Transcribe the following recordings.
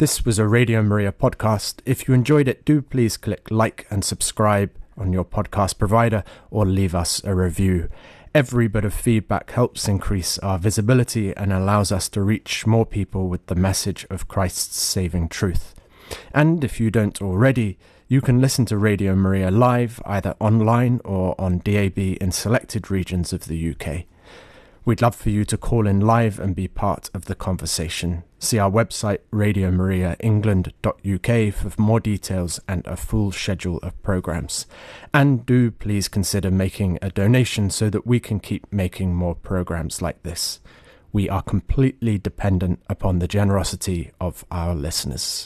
This was a Radio Maria podcast. If you enjoyed it, do please click like and subscribe on your podcast provider or leave us a review. Every bit of feedback helps increase our visibility and allows us to reach more people with the message of Christ's saving truth. And if you don't already, you can listen to Radio Maria live either online or on DAB in selected regions of the UK. We'd love for you to call in live and be part of the conversation. See our website radiomariaengland.uk for more details and a full schedule of programmes. And do please consider making a donation so that we can keep making more programmes like this. We are completely dependent upon the generosity of our listeners.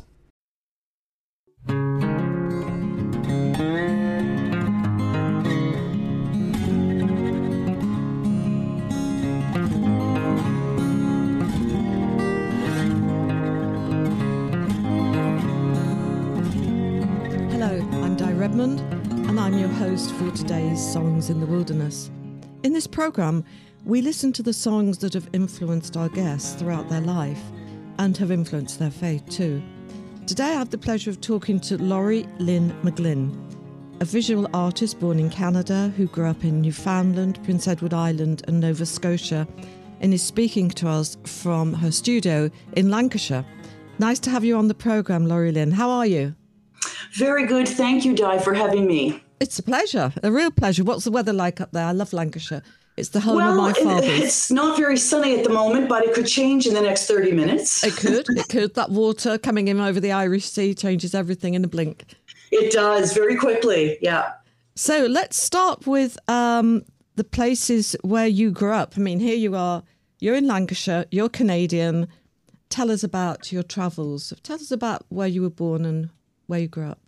Redmond, and I'm your host for today's Songs in the Wilderness. In this programme, we listen to the songs that have influenced our guests throughout their life and have influenced their faith too. Today I have the pleasure of talking to Laurie Lynn McGlynn, a visual artist born in Canada who grew up in Newfoundland, Prince Edward Island and Nova Scotia, and is speaking to us from her studio in Lancashire. Nice to have you on the programme, Laurie Lynn. How are you? Very good. Thank you, Di, for having me. It's a pleasure, a real pleasure. What's the weather like up there? I love Lancashire. It's the home of my fathers. It's not very sunny at the moment, but it could change in the next 30 minutes. It could. That water coming in over the Irish Sea changes everything in a blink. It does, very quickly, yeah. So let's start with the places where you grew up. I mean, here you are, you're in Lancashire, you're Canadian. Tell us about your travels. Tell us about where you were born and where you grew up.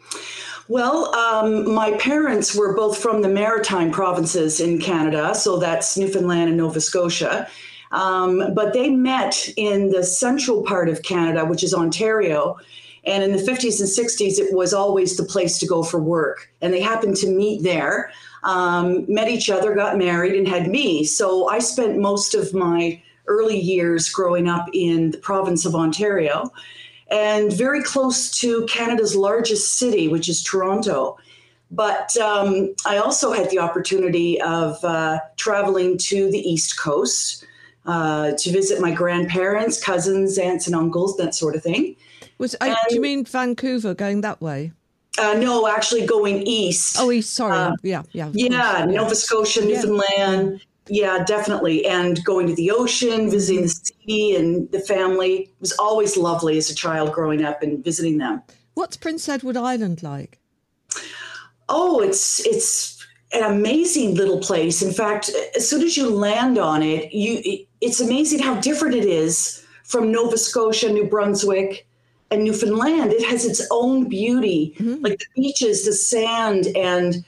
Well, my parents were both from the maritime provinces in Canada, so that's Newfoundland and Nova Scotia. But they met in the central part of Canada, which is Ontario. And in the 50s and 60s, it was always the place to go for work. And they happened to meet there, met each other, got married, and had me. So I spent most of my early years growing up in the province of Ontario, and very close to Canada's largest city, which is Toronto. But I also had the opportunity of traveling to the East Coast to visit my grandparents, cousins, aunts and uncles, that sort of thing. Do you mean Vancouver, going that way? No, actually going east. Oh, east, sorry. Yeah. Nova Scotia, Newfoundland. Yeah, definitely. And going to the ocean, visiting the sea and the family. It was always lovely as a child growing up and visiting them. What's Prince Edward Island like? Oh, it's an amazing little place. In fact, as soon as you land on it, it's amazing how different it is from Nova Scotia, New Brunswick, and Newfoundland. It has its own beauty, like the beaches, the sand, and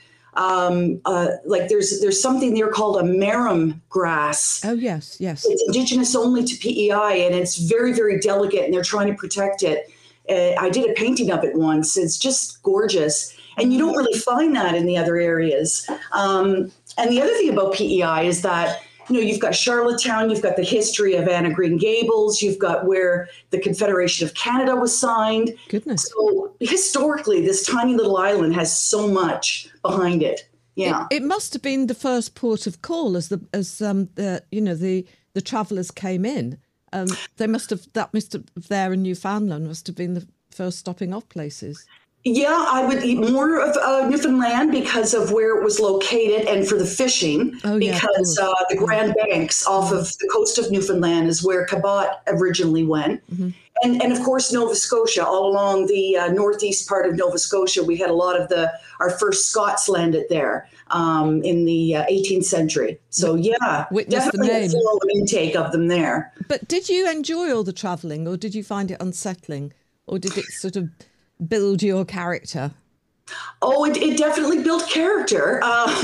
like there's something there called a marram grass. Oh, yes. It's indigenous only to PEI, and it's very, very delicate, and they're trying to protect it. I did a painting of it once. It's just gorgeous, and you don't really find that in the other areas. And the other thing about PEI is that, you've got Charlottetown, you've got the history of Anne of Green Gables, you've got where the Confederation of Canada was signed. Goodness. So historically, this tiny little island has so much behind it. Yeah. It must have been the first port of call as the travellers came in. There in Newfoundland must have been the first stopping off places. Yeah, I would eat more of Newfoundland because of where it was located and for the fishing, because the Grand Banks off of the coast of Newfoundland is where Cabot originally went. Mm-hmm. And of course, Nova Scotia, all along the northeast part of Nova Scotia, we had a lot of our first Scots landed there in the 18th century. So definitely a full intake of them there. But did you enjoy all the travelling, or did you find it unsettling, or did it sort of build your character? Oh, it definitely built character.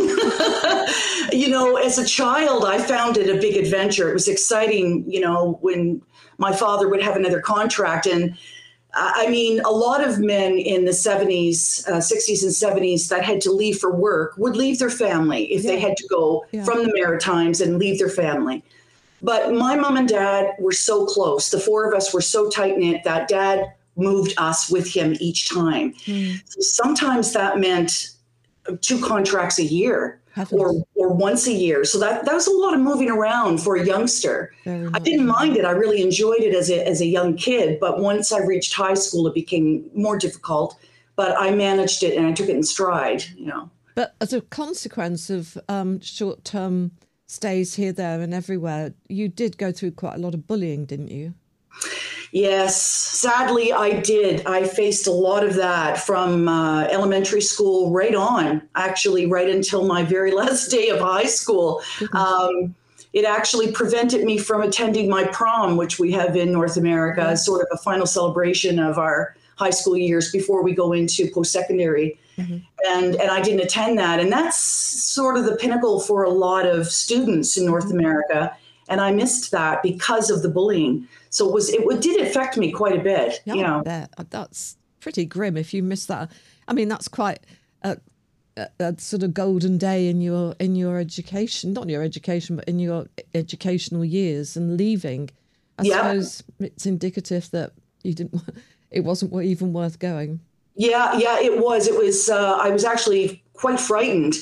As a child, I found it a big adventure. It was exciting, when my father would have another contract. And I mean, a lot of men in the 70s, 60s and 70s that had to leave for work would leave their family if they had to go from the Maritimes and leave their family. But my mom and dad were so close. The four of us were so tight-knit that dad moved us with him each time. So sometimes that meant 2 contracts a year or once a year. So that was a lot of moving around for a youngster. I didn't mind it. I really enjoyed it as a young kid. But once I reached high school, it became more difficult. But I managed it and I took it in stride, you know. But as a consequence of short-term stays here, there and everywhere, you did go through quite a lot of bullying, didn't you? Yes, sadly, I did. I faced a lot of that from elementary school right on, actually, right until my very last day of high school. It actually prevented me from attending my prom, which we have in North America, as sort of a final celebration of our high school years before we go into post-secondary. And I didn't attend that. And that's sort of the pinnacle for a lot of students in North America. And I missed that because of the bullying. So it did affect me quite a bit. Yeah, you know. That's pretty grim if you miss that. I mean, that's quite a sort of golden day in your education, not your education, but in your educational years, and leaving. I suppose it's indicative that it wasn't even worth going. Yeah, it was. It was. I was actually quite frightened.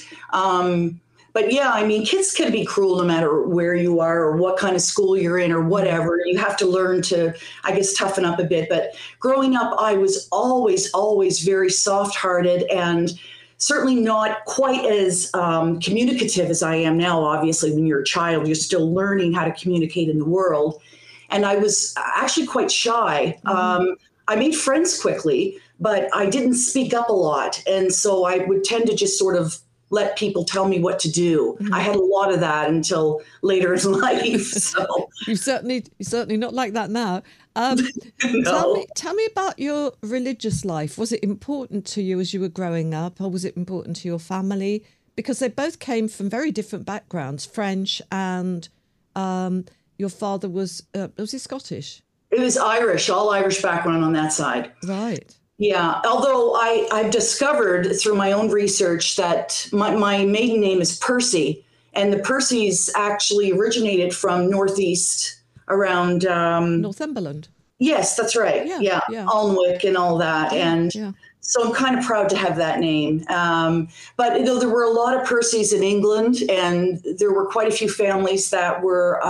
But yeah, I mean, kids can be cruel no matter where you are or what kind of school you're in or whatever. You have to learn to, I guess, toughen up a bit. But growing up, I was always very soft-hearted and certainly not quite as communicative as I am now. Obviously, when you're a child, you're still learning how to communicate in the world. And I was actually quite shy. I made friends quickly, but I didn't speak up a lot. And so I would tend to just sort of let people tell me what to do. I had a lot of that until later in life. So you're certainly not like that now. No. Tell me about your religious life. Was it important to you as you were growing up, or was it important to your family? Because they both came from very different backgrounds, French, and your father was he Scottish? It was Irish, all Irish background on that side. Right. Yeah, although I've discovered through my own research that my maiden name is Percy, and the Percys actually originated from Northeast around... Northumberland. Yes, that's right. Yeah. Alnwick and all that. So I'm kind of proud to have that name. But there were a lot of Percys in England, and there were quite a few families that were...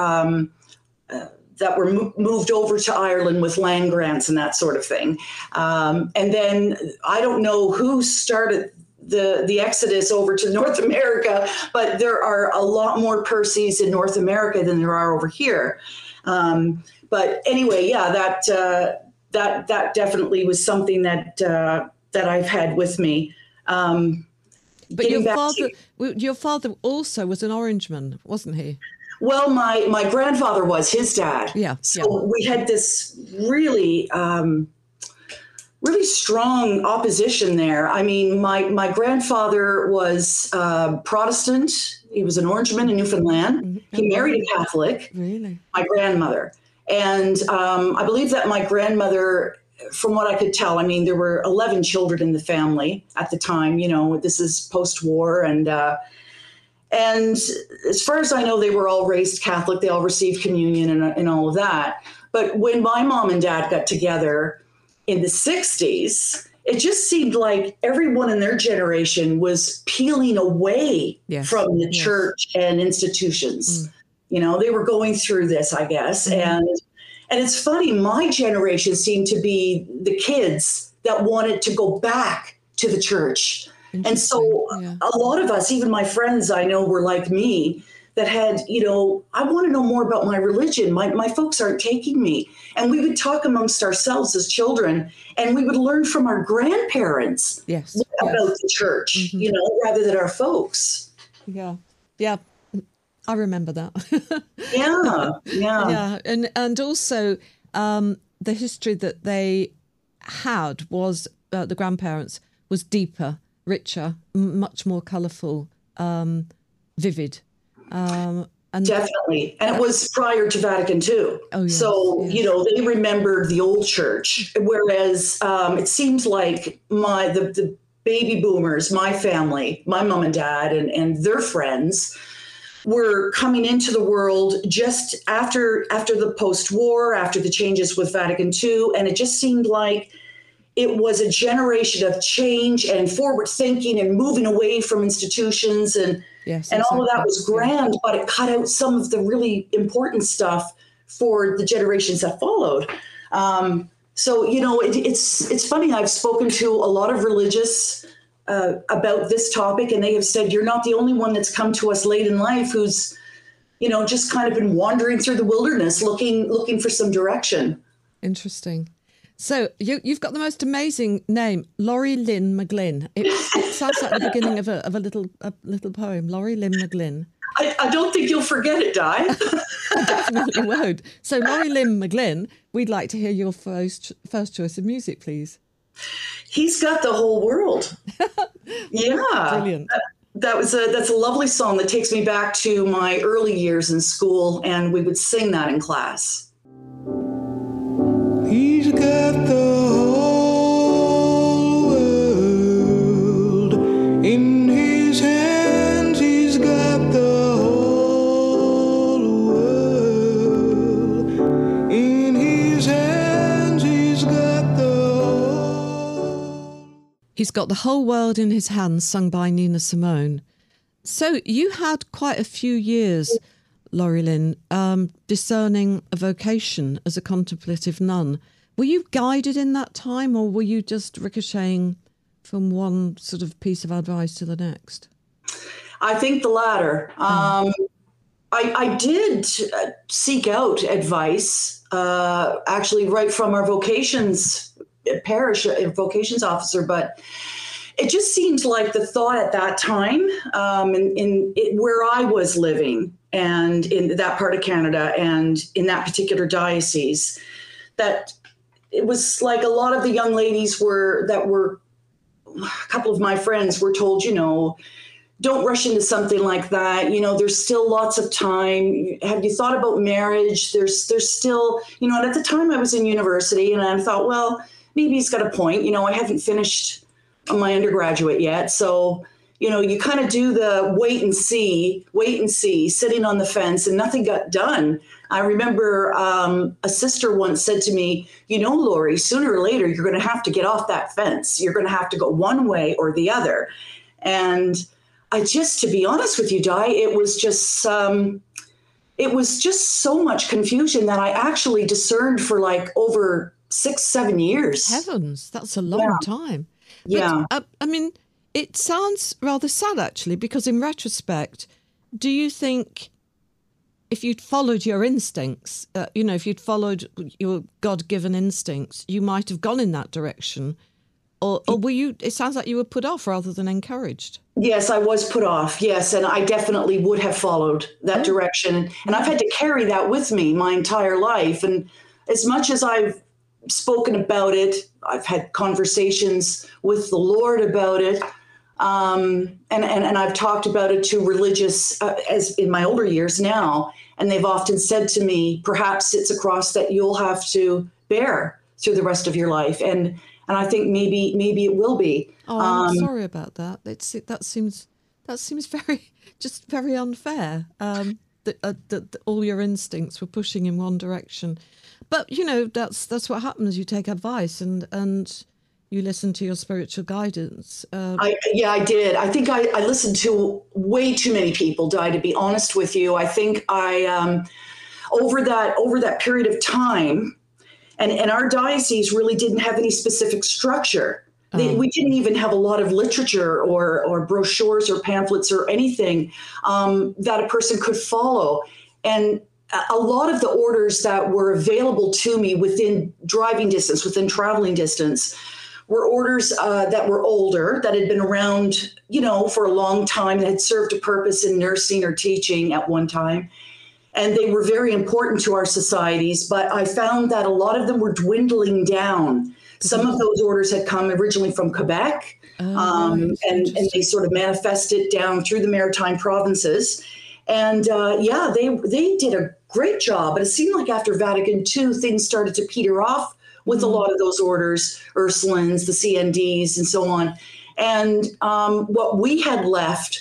moved over to Ireland with land grants and that sort of thing. And then I don't know who started the exodus over to North America, but there are a lot more Percys in North America than there are over here. But anyway, that definitely was something that I've had with me. But your father also was an Orangeman, wasn't he? Well, my grandfather was, his dad. So we had this really, really strong opposition there. I mean, my grandfather was Protestant. He was an Orangeman in Newfoundland. He married a Catholic. Really? My grandmother. And I believe that my grandmother, from what I could tell, I mean, there were 11 children in the family at the time. You know, this is post-war, and as far as I know, they were all raised Catholic. They all received communion and all of that. But when my mom and dad got together in the 60s, it just seemed like everyone in their generation was peeling away from the church and institutions. You know, they were going through this, I guess. And it's funny, my generation seemed to be the kids that wanted to go back to the church. And so a lot of us, even my friends I know were like me, that had, you know, I want to know more about my religion. My folks aren't taking me. And we would talk amongst ourselves as children, and we would learn from our grandparents about the church, you know, rather than our folks. Yeah. I remember that. And also the history that they had was, the grandparents, was deeper, richer, much more colourful, vivid. And definitely. And it was prior to Vatican II. So, you know, they remembered the old church, whereas it seems like the baby boomers, my family, my mom and dad and their friends, were coming into the world just after the post-war, after the changes with Vatican II, and it just seemed like it was a generation of change and forward thinking and moving away from institutions, and all of that was grand, but it cut out some of the really important stuff for the generations that followed. So, you know, it's funny. I've spoken to a lot of religious about this topic, and they have said, you're not the only one that's come to us late in life who's, you know, just kind of been wandering through the wilderness looking for some direction. Interesting. So you've got the most amazing name, Laurie Lynn McGlynn. It sounds like the beginning of a little poem, Laurie Lynn McGlynn. I don't think you'll forget it, Di. I definitely won't. So Laurie Lynn McGlynn, we'd like to hear your first choice of music, please. He's Got the Whole World. Yeah. Brilliant. That's a lovely song that takes me back to my early years in school, and we would sing that in class. He's got the whole world in his hands. He's got the whole world in his hands. He's got the whole. He's got the whole world in his hands, sung by Nina Simone. So you had quite a few years, Laurie Lynn, discerning a vocation as a contemplative nun. Were you guided in that time, or were you just ricocheting from one sort of piece of advice to the next? I think the latter. I did seek out advice, actually right from our parish vocations officer, but it just seemed like the thought at that time, where I was living and in that part of Canada and in that particular diocese, that it was like a lot of the young ladies a couple of my friends were told, you know, don't rush into something like that. You know, there's still lots of time. Have you thought about marriage? There's still, you know, and at the time I was in university and I thought, well, maybe he's got a point. You know, I haven't finished my undergraduate yet. So, you know, you kind of do the wait and see, sitting on the fence, and nothing got done. I remember a sister once said to me, you know, Laurie, sooner or later, you're going to have to get off that fence. You're going to have to go one way or the other. And to be honest with you, Di, it was just so much confusion that I actually discerned for like over 6-7 years. Heavens, that's a long time. Yeah. But, I mean, it sounds rather sad, actually, because in retrospect, do you think if you'd followed your instincts, if you'd followed your God-given instincts, you might have gone in that direction? Or were you, it sounds like you were put off rather than encouraged. Yes, I was put off. Yes. And I definitely would have followed that direction. And I've had to carry that with me my entire life. And as much as I've spoken about it, I've had conversations with the Lord about it. And I've talked about it to religious, as in my older years now, and they've often said to me, perhaps it's a cross that you'll have to bear through the rest of your life. And I think maybe it will be. Oh, I'm sorry about that. That seems very unfair. That all your instincts were pushing in one direction. But you know, that's what happens. You take advice and you listen to your spiritual guidance. I did. I think I listened to way too many people, Di, to be honest with you. I think I over that period of time, and our diocese really didn't have any specific structure. We didn't even have a lot of literature or brochures or pamphlets or anything that a person could follow. And a lot of the orders that were available to me within driving distance, within traveling distance, were orders that were older, that had been around, you know, for a long time, that had served a purpose in nursing or teaching at one time. And they were very important to our societies, but I found that a lot of them were dwindling down. Some of those orders had come originally from Quebec, and they sort of manifested down through the maritime provinces. And they did a great job. But it seemed like after Vatican II, things started to peter off with a lot of those orders, Ursulines, the CNDs, and so on. And what we had left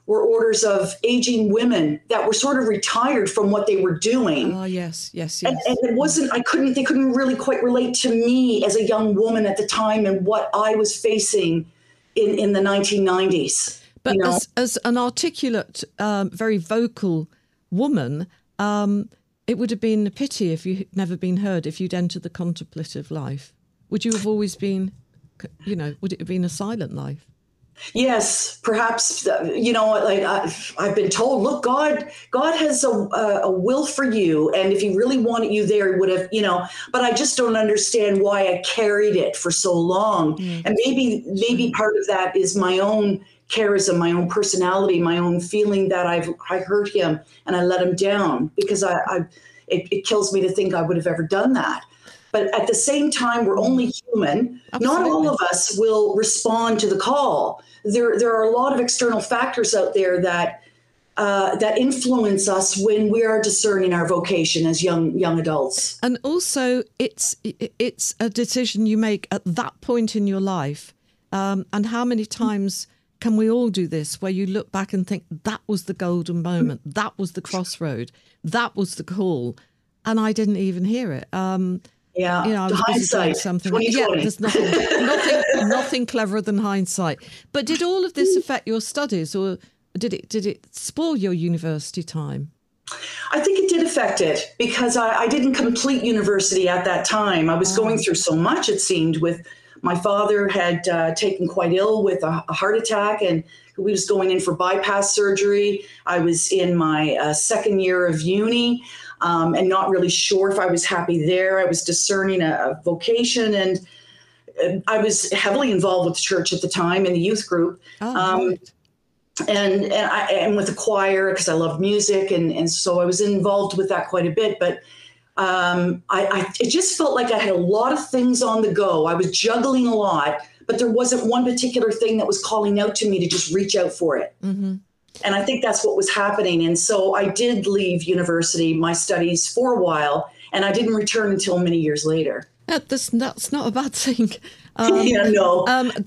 were orders of aging women that were sort of retired from what they were doing. Oh, yes. And it wasn't, they couldn't really quite relate to me as a young woman at the time and what I was facing in the 1990s. But as an articulate, very vocal woman, it would have been a pity if you'd never been heard, if you'd entered the contemplative life. Would you have always been, would it have been a silent life? Yes, perhaps, like I've been told, look, God has a will for you. And if he really wanted you there, he would have, but I just don't understand why I carried it for so long. Mm. And maybe part of that is my own charism, my own personality, my own feeling that I hurt him and I let him down, because it kills me to think I would have ever done that. But at the same time, we're only human. Absolutely. Not all of us will respond to the call. There are a lot of external factors out there that influence us when we are discerning our vocation as young adults. And also, it's a decision you make at that point in your life. And how many times can we all do this, where you look back and think, that was the golden moment, that was the crossroad, that was the call, and I didn't even hear it. Yeah, I was busy doing something. 2020. Yeah, there's nothing cleverer than hindsight. But did all of this affect your studies, or did it spoil your university time? I think it did affect it, because I didn't complete university at that time. I was going through so much, it seemed. With my father had taken quite ill with a heart attack, and we was going in for bypass surgery. I was in my second year of uni. And not really sure if I was happy there. I was discerning a vocation, and I was heavily involved with the church at the time in the youth group, right. and with the choir, because I loved music, and so I was involved with that quite a bit. But it just felt like I had a lot of things on the go. I was juggling a lot, but there wasn't one particular thing that was calling out to me to just reach out for it. Mm-hmm. And I think that's what was happening. And so I did leave university, my studies, for a while, and I didn't return until many years later. That's not a bad thing. No.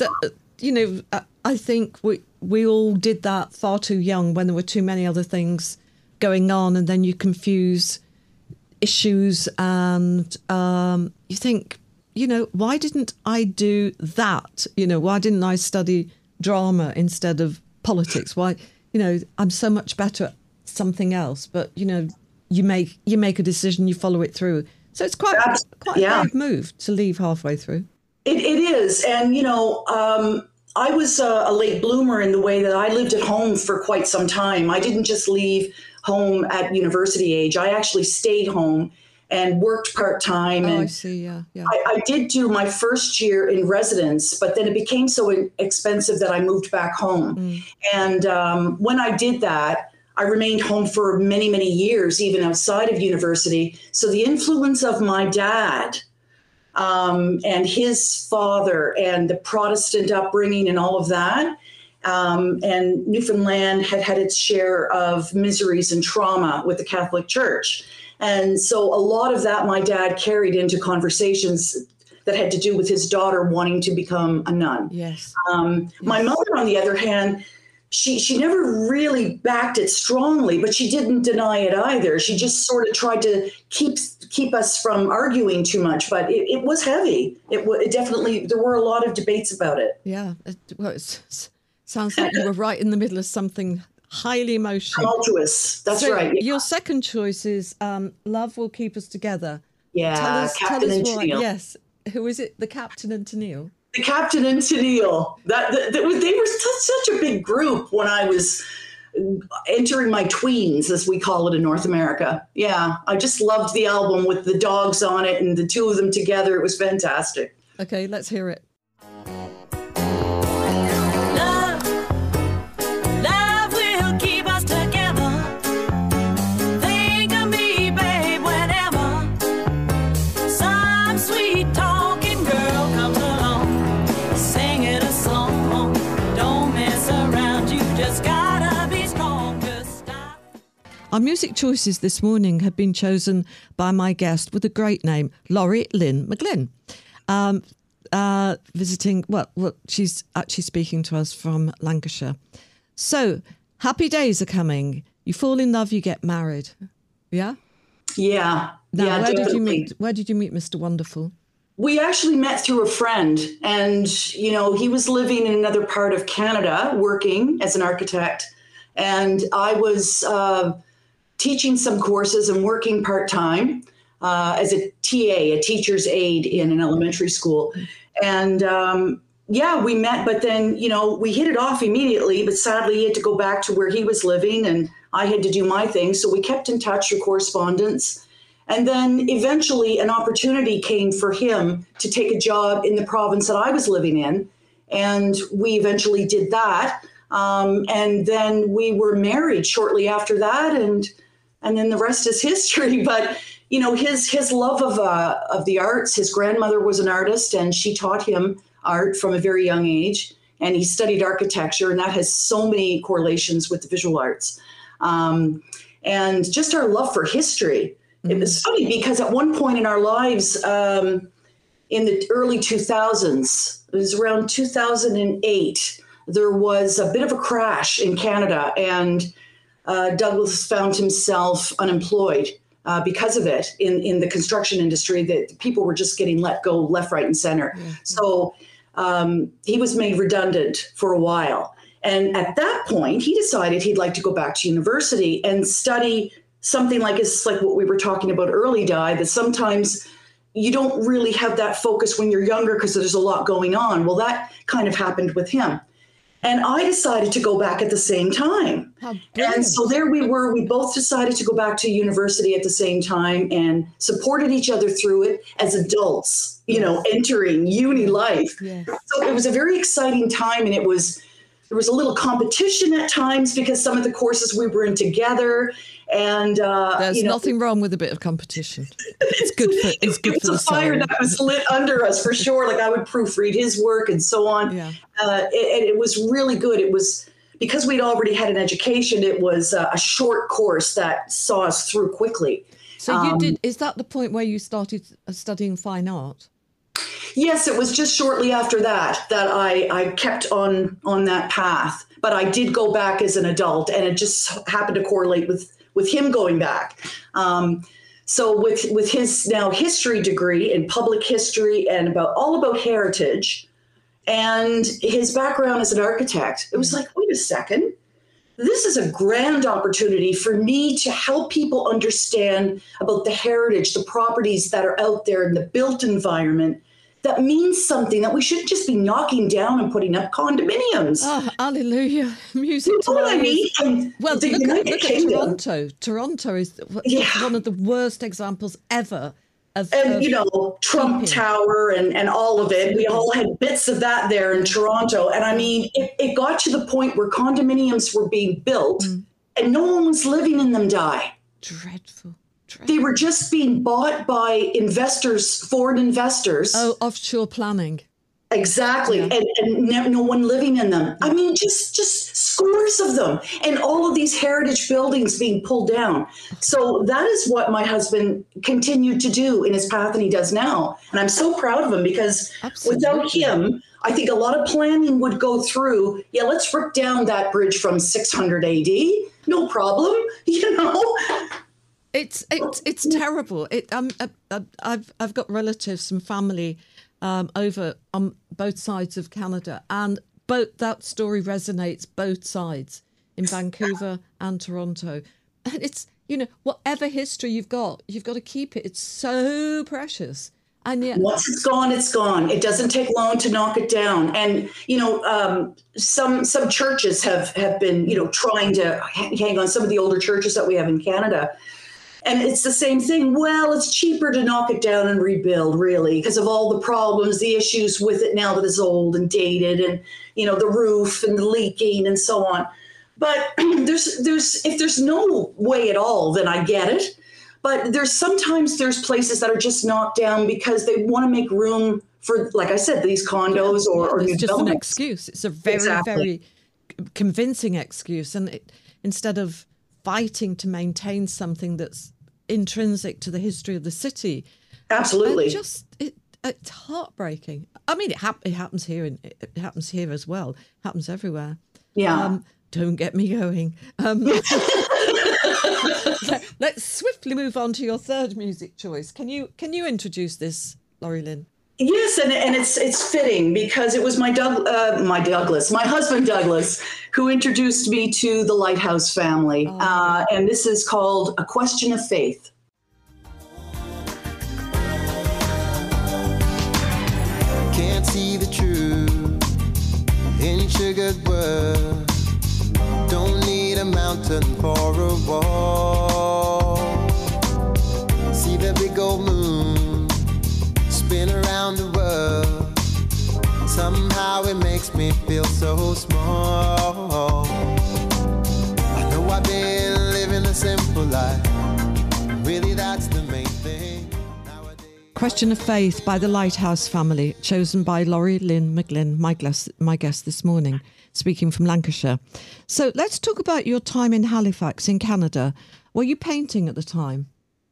I think we all did that far too young, when there were too many other things going on, and then you confuse issues, and you think, why didn't I do that? Why didn't I study drama instead of politics? Why? I'm so much better at something else, but you make a decision, you follow it through. So it's quite a brave move to leave halfway through. It is. And, I was a late bloomer in the way that I lived at home for quite some time. I didn't just leave home at university age. I actually stayed home and worked part-time. I see, yeah. I did do my first year in residence, but then it became so expensive that I moved back home. Mm. And when I did that, I remained home for many, many years, even outside of university. So the influence of my dad and his father and the Protestant upbringing and all of that, and Newfoundland had its share of miseries and trauma with the Catholic Church. And so a lot of that my dad carried into conversations that had to do with his daughter wanting to become a nun. Yes. My mother, on the other hand, she never really backed it strongly, but she didn't deny it either. She just sort of tried to keep us from arguing too much, but it was heavy. It definitely, there were a lot of debates about it. Yeah. It sounds like you were right in the middle of something highly emotional. Tumultuous. That's right. Yeah. Your second choice is Love Will Keep Us Together. Yeah, Captain and Tennille. Yes. Who is it? The Captain and Tennille? The Captain and Tennille. They were such a big group when I was entering my tweens, as we call it in North America. Yeah, I just loved the album with the dogs on it and the two of them together. It was fantastic. Okay, let's hear it. Our music choices this morning have been chosen by my guest with a great name, Laurie Lynn McGlynn. Visiting, she's actually speaking to us from Lancashire. So, happy days are coming. You fall in love, you get married. Yeah? Yeah. Now, yeah, where definitely. did you meet Mr. Wonderful? We actually met through a friend, and, he was living in another part of Canada, working as an architect. And I was teaching some courses and working part-time as a TA, a teacher's aide in an elementary school. And we met, but then, we hit it off immediately, but sadly he had to go back to where he was living and I had to do my thing. So we kept in touch through correspondence. And then eventually an opportunity came for him to take a job in the province that I was living in. And we eventually did that. And then we were married shortly after that. And then the rest is history. But, his love of the arts, his grandmother was an artist and she taught him art from a very young age. And he studied architecture, and that has so many correlations with the visual arts. And just our love for history. It was funny because at one point in our lives, in the early 2000s, it was around 2008, there was a bit of a crash in Canada, and Douglas found himself unemployed because of it in the construction industry. That people were just getting let go left, right, and center. Mm-hmm. So he was made redundant for a while. And at that point, he decided he'd like to go back to university and study something like what we were talking about early, Di, that sometimes you don't really have that focus when you're younger because there's a lot going on. Well, that kind of happened with him. And I decided to go back at the same time. And so there we were. We both decided to go back to university at the same time and supported each other through it as adults, entering uni life. Yeah. So it was a very exciting time, and there was a little competition at times because some of the courses we were in together. And there's nothing wrong with a bit of competition. It's good for the soul. It's a fire that was lit under us for sure. Like I would proofread his work and so on. Yeah. It was really good. It was because we'd already had an education. It was a short course that saw us through quickly. So you did. Is that the point where you started studying fine art? Yes, it was just shortly after that I kept on that path. But I did go back as an adult, and it just happened to correlate with him going back. So with his now history degree in public history and all about heritage and his background as an architect, it was like, wait a second, this is a grand opportunity for me to help people understand about the heritage, the properties that are out there in the built environment. That means something, that we shouldn't just be knocking down and putting up condominiums. Oh, hallelujah. Music to what I mean? Well, look at Toronto. Toronto is one of the worst examples ever of Trump Tower and all of it. We all had bits of that there in Toronto. And I mean, it got to the point where condominiums were being built and no one was living in them, Di. Dreadful. They were just being bought by investors, foreign investors. Oh, offshore planning. Exactly. Yeah. And no one living in them. I mean, just scores of them. And all of these heritage buildings being pulled down. So that is what my husband continued to do in his path, and he does now. And I'm so proud of him because without him, I think a lot of planning would go through. Yeah, let's rip down that bridge from 600 AD. No problem. It's terrible. I've got relatives and family over on both sides of Canada, and that story resonates both sides in Vancouver and Toronto. And it's whatever history you've got to keep it. It's so precious. And yet, once it's gone, it's gone. It doesn't take long to knock it down. And some churches have been trying to hang on, some of the older churches that we have in Canada. And it's the same thing. Well, it's cheaper to knock it down and rebuild, really, because of all the problems, the issues with it now that it's old and dated, and the roof and the leaking and so on. But if there's no way at all, then I get it. But sometimes there's places that are just knocked down because they want to make room for, like I said, these condos or new it's just an excuse. It's a very, very convincing excuse, and instead of fighting to maintain something that's intrinsic to the history of the city. Absolutely. It's heartbreaking. I mean, it happens here, and it happens here as well. It happens everywhere. Yeah. Don't get me going. Let's swiftly move on to your third music choice. Can you introduce this, Laurie Lynn? Yes, and it's fitting because it was my husband Douglas, who introduced me to the Lighthouse Family, and this is called A Question of Faith. Can't see the truth in sugared words. Don't need a mountain for a wall. See the big old moon spin around the world. Somehow it makes me feel so small. I know I've been living a simple life. Really, that's the main thing. Question of Faith by the Lighthouse Family, chosen by Laurie Lynn McGlynn, my guest this morning, speaking from Lancashire. So let's talk about your time in Halifax in Canada. Were you painting at the time?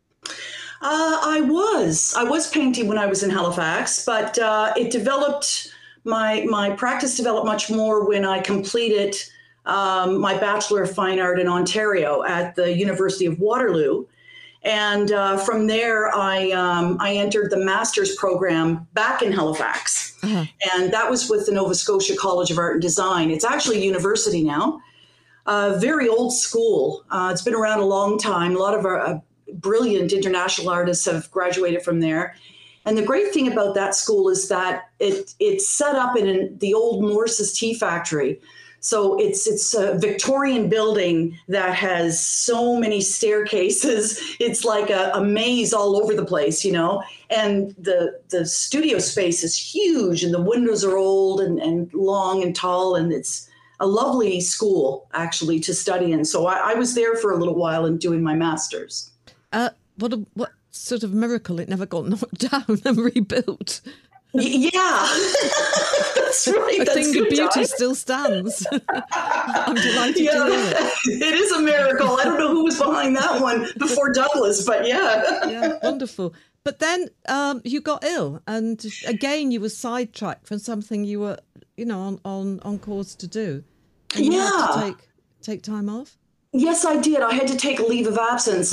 I was painting when I was in Halifax, but it developed, my practice developed much more when I completed my Bachelor of Fine Art in Ontario at the University of Waterloo. And from there, I entered the master's program back in Halifax. Uh-huh. And that was with the Nova Scotia College of Art and Design. It's actually a university now, very old school. It's been around a long time. A lot of our brilliant international artists have graduated from there. And the great thing about that school is that it's set up in the old Morris's Tea Factory. So it's a Victorian building that has so many staircases. It's like a maze all over the place, you know, and the studio space is huge and the windows are old and long and tall. And it's a lovely school, actually, to study in. So I was there for a little while and doing my master's. What sort of miracle it never got knocked down and rebuilt? Yeah, that's right. A thing of beauty still stands. I'm delighted to hear it. It is a miracle. I don't know who was behind that one before Douglas, but yeah. Yeah, wonderful. But then you got ill, and again you were sidetracked from something you were, you know, on course to do. And you had to take time off. Yes, I did. I had to take a leave of absence.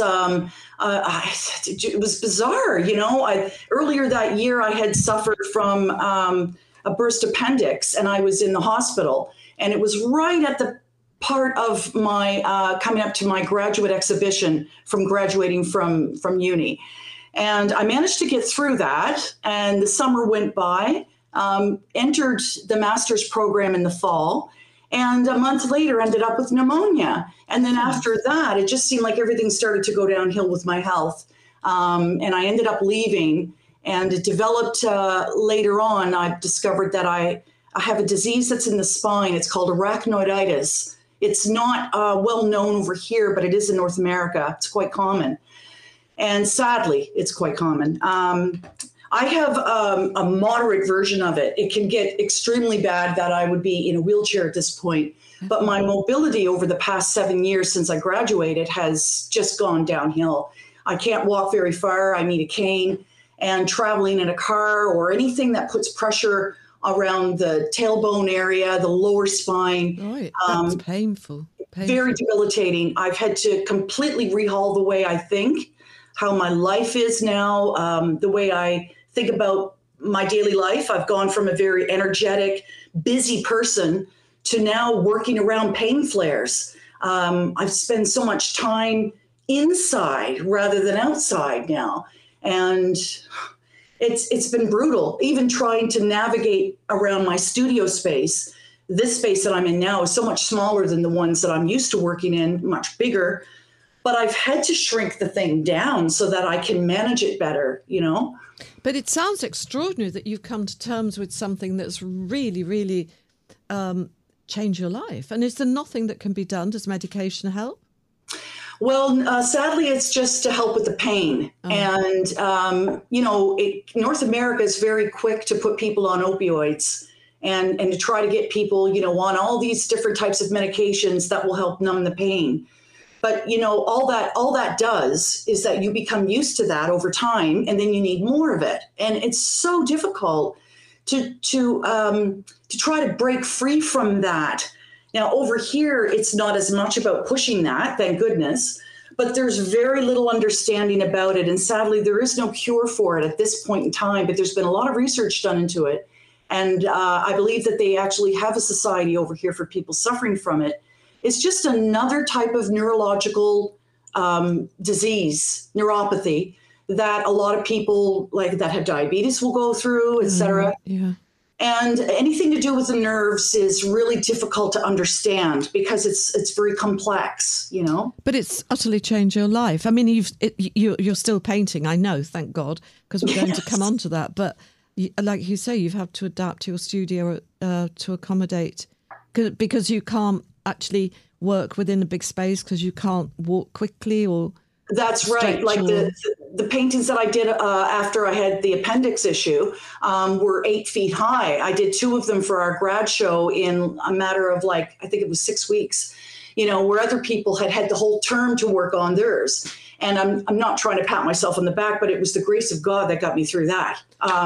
It was bizarre, you know. Earlier that year, I had suffered from a burst appendix, and I was in the hospital. And it was right at the part of my coming up to my graduate exhibition from graduating from uni. And I managed to get through that. And the summer went by, entered the master's program in the fall. And a month later, ended up with pneumonia. And then after that, it just seemed like everything started to go downhill with my health. And I ended up leaving. And it developed later on. I discovered that I have a disease that's in the spine. It's called arachnoiditis. It's not well known over here, but it is in North America. It's quite common. And sadly, it's quite common. I have a moderate version of it. It can get extremely bad that I would be in a wheelchair at this point. But my mobility over the past 7 years since I graduated has just gone downhill. I can't walk very far. I need a cane. And traveling in a car or anything that puts pressure around the tailbone area, the lower spine. Right, that's painful. Very debilitating. I've had to completely rehaul the way I think, how my life is now, the way I think about my daily life. I've gone from a very energetic, busy person to now working around pain flares. I've spent so much time inside rather than outside now. And it's been brutal, even trying to navigate around my studio space. This space that I'm in now is so much smaller than the ones that I'm used to working in, much bigger. But I've had to shrink the thing down so that I can manage it better, you know? But it sounds extraordinary that you've come to terms with something that's really, really changed your life. And is there nothing that can be done? Does medication help? Well, sadly, it's just to help with the pain. Oh. And, you know, North America is very quick to put people on opioids and to try to get people, you know, on all these different types of medications that will help numb the pain. But, you know, all that does is that you become used to that over time, and then you need more of it. And it's so difficult to try to break free from that Now, over here, it's not as much about pushing that, thank goodness, but there's very little understanding about it. And sadly, there is no cure for it at this point in time, but there's been a lot of research done into it. And I believe that they actually have a society over here for people suffering from it. It's just another type of neurological disease, neuropathy, that a lot of people like that have diabetes will go through, et cetera. Yeah. And anything to do with the nerves is really difficult to understand because it's very complex, you know. But it's utterly changed your life. I mean, you're still painting, I know, thank God, because we're going to come on to that. But like you say, you've had to adapt your studio to accommodate, because you can't actually work within a big space because you can't walk quickly or... That's right. Like the paintings that I did after I had the appendix issue were 8 feet high. I did 2 of them for our grad show in a matter of I think it was 6 weeks, you know, where other people had the whole term to work on theirs. And I'm not trying to pat myself on the back, but it was the grace of God that got me through that.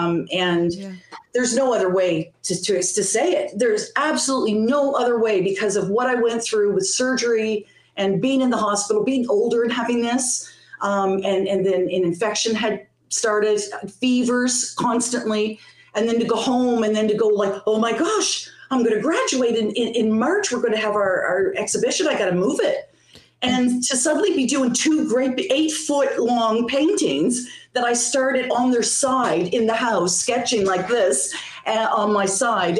There's no other way to say it. There's absolutely no other way because of what I went through with surgery and being in the hospital, being older and having this, and then an infection had started, fevers constantly, and then to go home and then to go oh my gosh, I'm going to graduate in March. We're going to have our exhibition. I got to move it. And to suddenly be doing 2 great 8-foot-long paintings that I started on their side in the house, sketching like this on my side,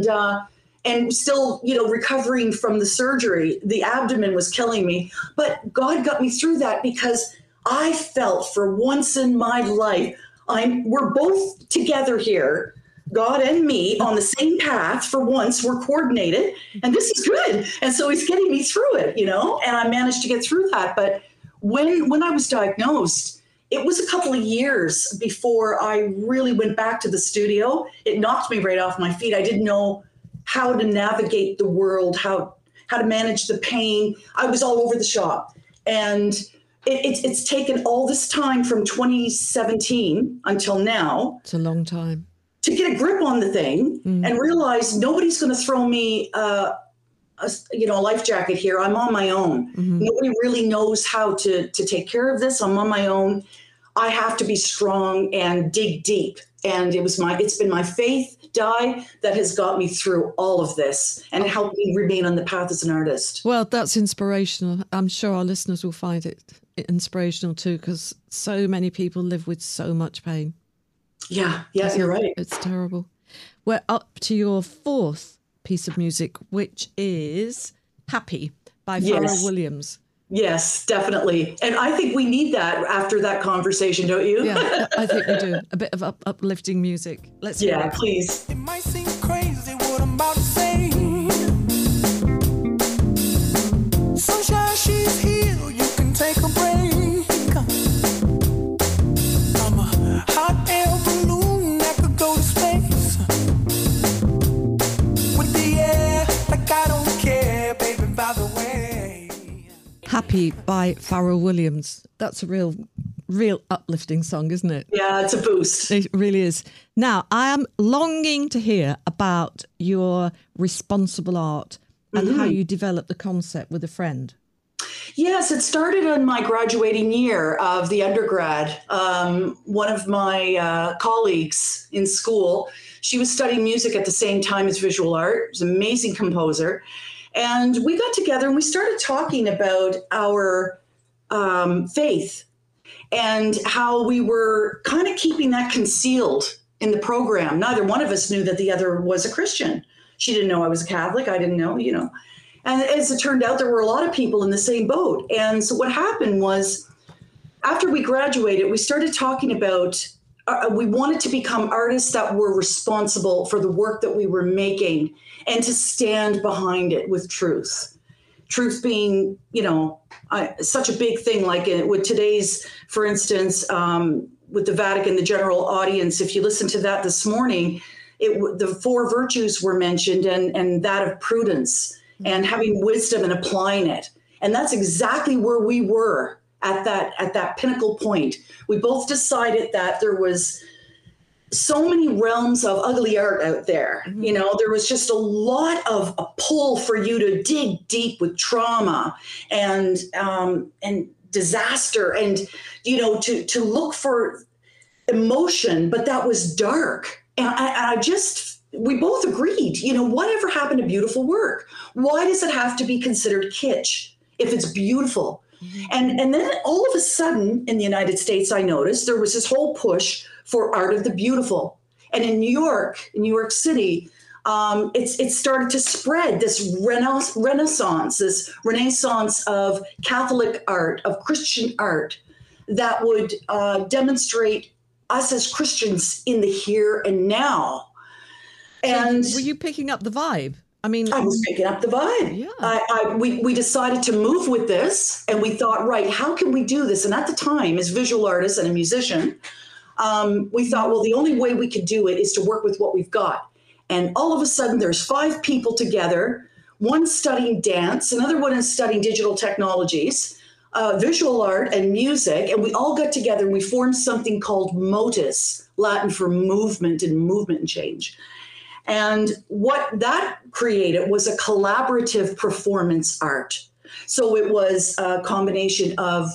and still, you know, recovering from the surgery. The abdomen was killing me. But God got me through that because I felt for once in my life, we're both together here, God and me, on the same path. For once, we're coordinated, and this is good. And so he's getting me through it, you know, and I managed to get through that. But when I was diagnosed, it was a couple of years before I really went back to the studio. It knocked me right off my feet. I didn't know how to navigate the world, how to manage the pain. I was all over the shop. And it's taken all this time from 2017 until now. It's a long time. To get a grip on the thing and realize nobody's going to throw me a life jacket here. I'm on my own. Nobody really knows how to take care of this. I'm on my own. I have to be strong and dig deep. And it's been my faith, Di, that has got me through all of this and helped me remain on the path as an artist. Well, that's inspirational. I'm sure our listeners will find it inspirational too, because so many people live with so much pain. Yeah, you're right. It's terrible. We're up to your 4th piece of music, which is Happy by Pharrell Williams. Yes, definitely. And I think we need that after that conversation, don't you? Yeah, I think we do. A bit of uplifting music. Let's hear it. Please. It might seem crazy what I'm about to say. Sunshine, she's here. You can take a break. I'm a hot air balloon that could go to space. With the air, like I don't care, baby, by the way. Happy by Pharrell Williams. That's a real uplifting song, isn't it? Yeah, it's a boost. It really is. Now, I am longing to hear about your responsible art and how you developed the concept with a friend. Yes, it started in my graduating year of the undergrad. One of my colleagues in school, she was studying music at the same time as visual art. She was an amazing composer. And we got together and we started talking about our faith and how we were kind of keeping that concealed in the program. Neither one of us knew that the other was a Christian. She didn't know I was a Catholic. I didn't know, you know. And as it turned out, there were a lot of people in the same boat. And so what happened was, after we graduated, we started talking about we wanted to become artists that were responsible for the work that we were making and to stand behind it with truth. Truth being, you know, such a big thing, like with today's, for instance, with the Vatican, the general audience, if you listen to that this morning, the 4 virtues were mentioned and that of prudence and having wisdom and applying it. And that's exactly where we were at that pinnacle point. We both decided that there was so many realms of ugly art out there. You know, there was just a lot of a pull for you to dig deep with trauma and disaster, and you know, to look for emotion, but that was dark. And we both agreed, you know, whatever happened to beautiful work? Why does it have to be considered kitsch if it's beautiful? And then all of a sudden in the United States, I noticed there was this whole push for art of the beautiful. And in New York City, it started to spread this renaissance of Catholic art, of Christian art that would demonstrate us as Christians in the here and now. And so were you picking up the vibe? I mean, I was picking up the vibe. Yeah. We decided to move with this, and we thought, right, how can we do this? And at the time, as visual artists and a musician, we thought, well, the only way we could do it is to work with what we've got. And all of a sudden, there's 5 people together, one studying dance, another one is studying digital technologies, visual art and music, and we all got together and we formed something called MOTUS, Latin for movement and change. And what that created was a collaborative performance art. So it was a combination of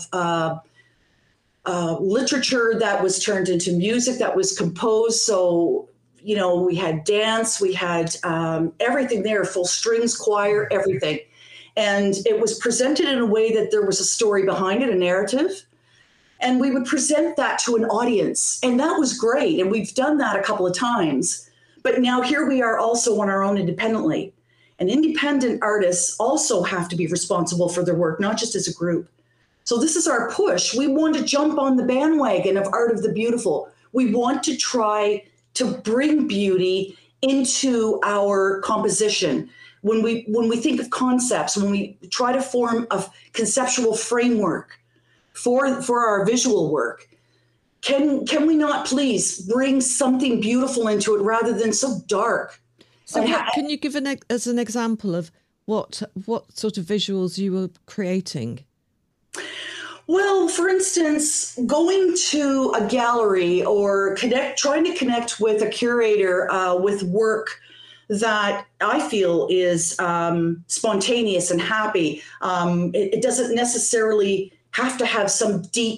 literature that was turned into music that was composed. So, you know, we had dance, we had everything there, full strings, choir, everything. And it was presented in a way that there was a story behind it, a narrative. And we would present that to an audience. And that was great. And we've done that a couple of times. But now here we are also on our own independently. And independent artists also have to be responsible for their work, not just as a group. So this is our push. We want to jump on the bandwagon of art of the beautiful. We want to try to bring beauty into our composition. When we think of concepts, when we try to form a conceptual framework for our visual work, can we not please bring something beautiful into it rather than so dark? So can you give as an example of what sort of visuals you were creating? Well, for instance, going to a gallery or trying to connect with a curator with work that I feel is spontaneous and happy. It doesn't necessarily have to have some deep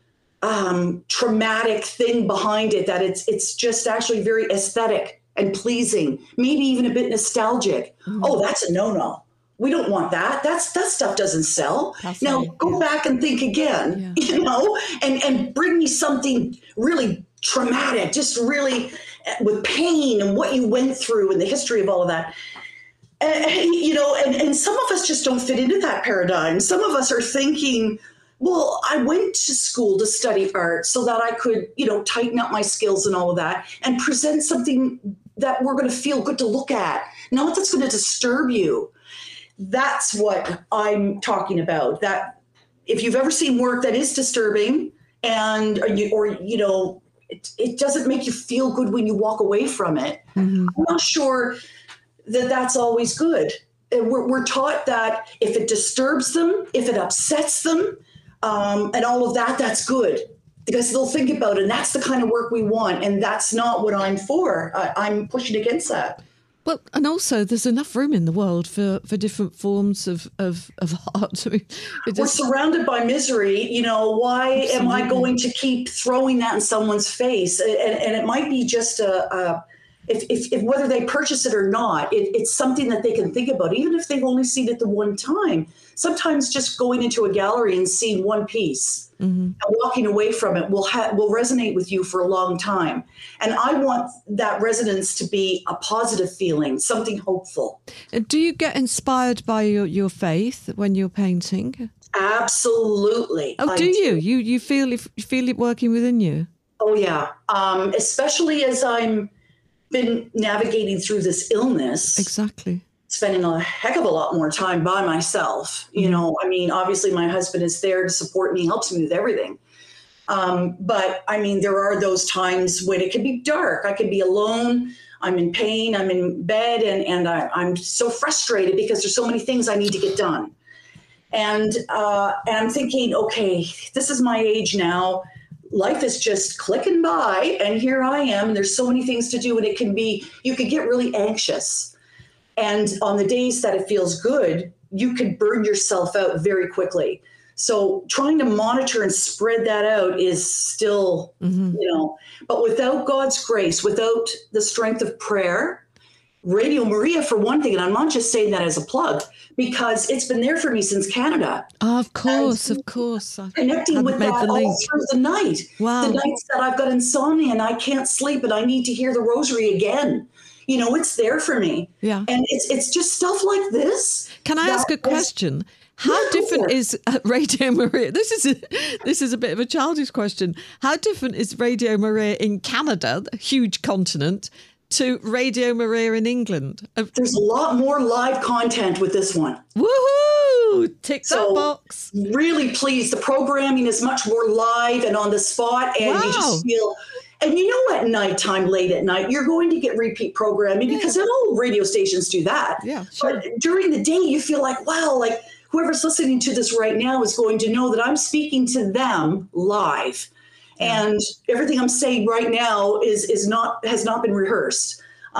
traumatic thing behind it, that it's just actually very aesthetic and pleasing, maybe even a bit nostalgic. Oh, that's a no-no. We don't want that. That stuff doesn't sell. Now go back and think again, you know, and bring me something really traumatic, just really with pain and what you went through and the history of all of that. You know, and some of us just don't fit into that paradigm. Some of us are thinking, well, I went to school to study art so that I could, you know, tighten up my skills and all of that and present something that we're going to feel good to look at, not that's going to disturb you. That's what I'm talking about. That if you've ever seen work that is disturbing and you know, it doesn't make you feel good when you walk away from it. I'm not sure that that's always good. We're taught that if it disturbs them, if it upsets them, and all of that, that's good because they'll think about it. And that's the kind of work we want. And that's not what I'm for. I'm pushing against that. Well, and also there's enough room in the world for different forms of art. I mean, we're surrounded by misery. You know, why am I going to keep throwing that in someone's face? And it might be just if whether they purchase it or not, it's something that they can think about, even if they've only seen it the one time. Sometimes just going into a gallery and seeing one piece and walking away from it will resonate with you for a long time. And I want that resonance to be a positive feeling, something hopeful. Do you get inspired by your faith when you're painting? Absolutely. Oh, do you? You feel it working within you? Oh, yeah. Especially as I'm been navigating through this illness. Exactly. Spending a heck of a lot more time by myself. You know, I mean, obviously my husband is there to support me, helps me with everything. But I mean, there are those times when it can be dark. I can be alone. I'm in pain. I'm in bed and I'm so frustrated because there's so many things I need to get done. And I'm thinking, okay, this is my age now. life is just clicking by, and here I am, and there's so many things to do, and you could get really anxious. And on the days that it feels good, you could burn yourself out very quickly. So trying to monitor and spread that out is still, but without God's grace, without the strength of prayer, Radio Maria, for one thing, and I'm not just saying that as a plug, because it's been there for me since Canada. Oh, of course. Connecting with that all through the night. Wow. The nights that I've got insomnia and I can't sleep and I need to hear the rosary again. It's there for me. Yeah. And it's just stuff like this. Can I ask a question? How different is Radio Maria? This is a bit of a childish question. How different is Radio Maria in Canada, a huge continent, to Radio Maria in England? There's a lot more live content with this one. Woohoo! Tick that box. Really pleased. The programming is much more live and on the spot, and you just feel. And at nighttime, late at night, you're going to get repeat programming because not all radio stations do that. Yeah, sure. But during the day, you feel like, wow, like whoever's listening to this right now is going to know that I'm speaking to them live. And everything I'm saying right now has not been rehearsed.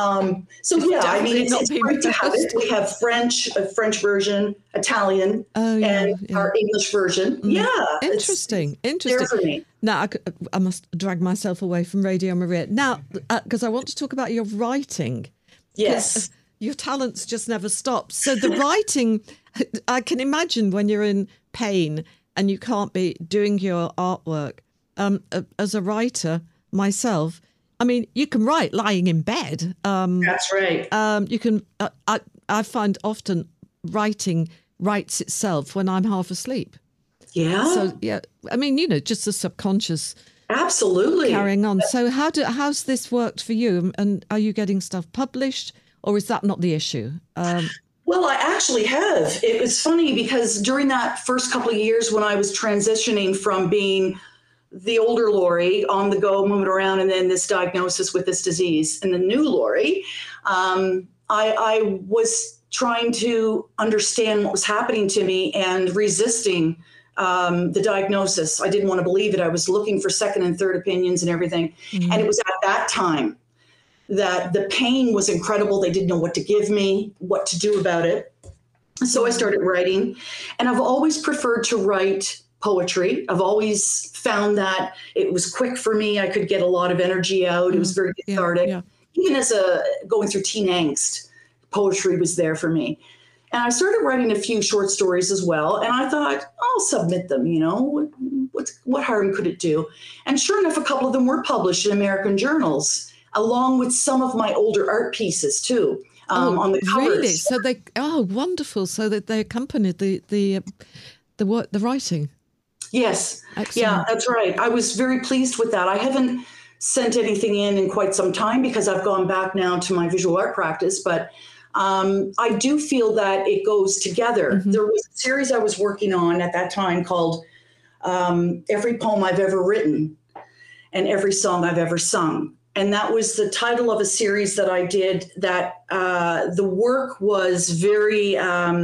It's great to have it. We have a French version, Italian, our English version. Mm. Yeah, interesting. There for me. Now I must drag myself away from Radio Maria now because I want to talk about your writing. Yes, your talents just never stop. So the writing, I can imagine when you're in pain and you can't be doing your artwork. As a writer myself, I mean, you can write lying in bed. That's right. You can. I find often writing writes itself when I'm half asleep. Yeah. So I mean, just the subconscious. Absolutely. Carrying on. So how's this worked for you? And are you getting stuff published, or is that not the issue? Well, I actually have. It was funny because during that first couple of years when I was transitioning from being the older Laurie on the go, moving around, and then this diagnosis with this disease, and the new Laurie, I was trying to understand what was happening to me and resisting the diagnosis. I didn't want to believe it. I was looking for second and third opinions and everything. Mm-hmm. And it was at that time that the pain was incredible. They didn't know what to give me, what to do about it. So I started writing, and I've always preferred to write poetry. I've always found that it was quick for me. I could get a lot of energy out. It was very cathartic. Yeah. Even as going through teen angst, poetry was there for me. And I started writing a few short stories as well. And I thought, I'll submit them, what harm could it do? And sure enough, a couple of them were published in American journals, along with some of my older art pieces too, on the covers. Really? So wonderful. So that they accompanied the writing. Yes. Excellent. Yeah, that's right. I was very pleased with that. I haven't sent anything in quite some time because I've gone back now to my visual art practice, but I do feel that it goes together. Mm-hmm. There was a series I was working on at that time called Every Poem I've Ever Written and Every Song I've Ever Sung. And that was the title of a series that I did that the work was very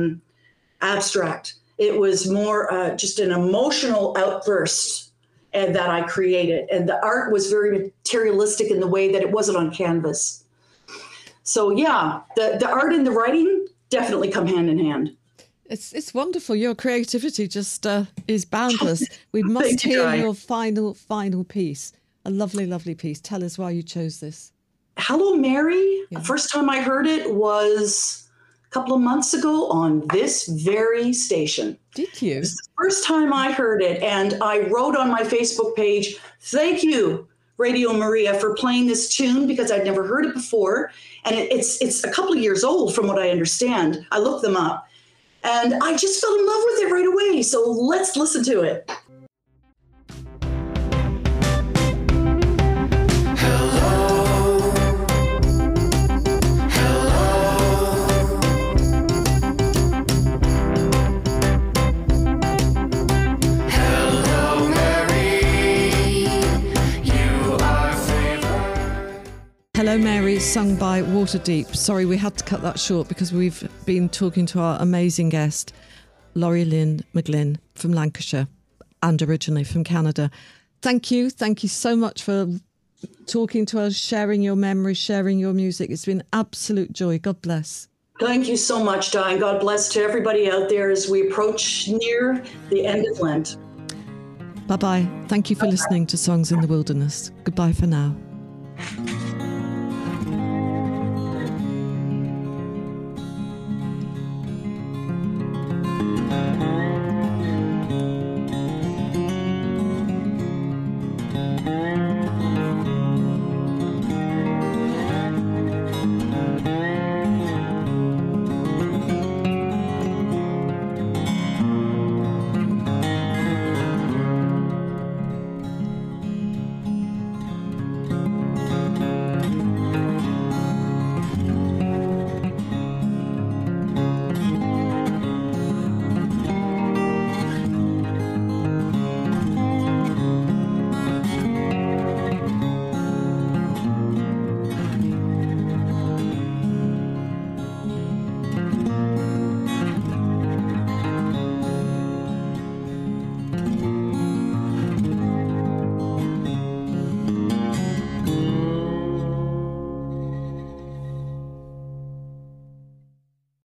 abstract. It was more just an emotional outburst and that I created. And the art was very materialistic in the way that it wasn't on canvas. So yeah, the art and the writing definitely come hand in hand. It's wonderful. Your creativity just is boundless. We must hear your final piece. A lovely, lovely piece. Tell us why you chose this. Hello, Mary. Yeah. The first time I heard it was a couple of months ago on this very station. Did you? It was the first time I heard it. And I wrote on my Facebook page, thank you, Radio Maria, for playing this tune because I'd never heard it before. And it's a couple of years old from what I understand. I looked them up and I just fell in love with it right away. So let's listen to it. Hello Mary, sung by Waterdeep. Sorry, we had to cut that short because we've been talking to our amazing guest, Laurie Lynn McGlynn from Lancashire and originally from Canada. Thank you. Thank you so much for talking to us, sharing your memories, sharing your music. It's been absolute joy. God bless. Thank you so much, Di, and God bless to everybody out there as we approach near the end of Lent. Bye-bye. Thank you for listening to Songs in the Wilderness. Goodbye for now.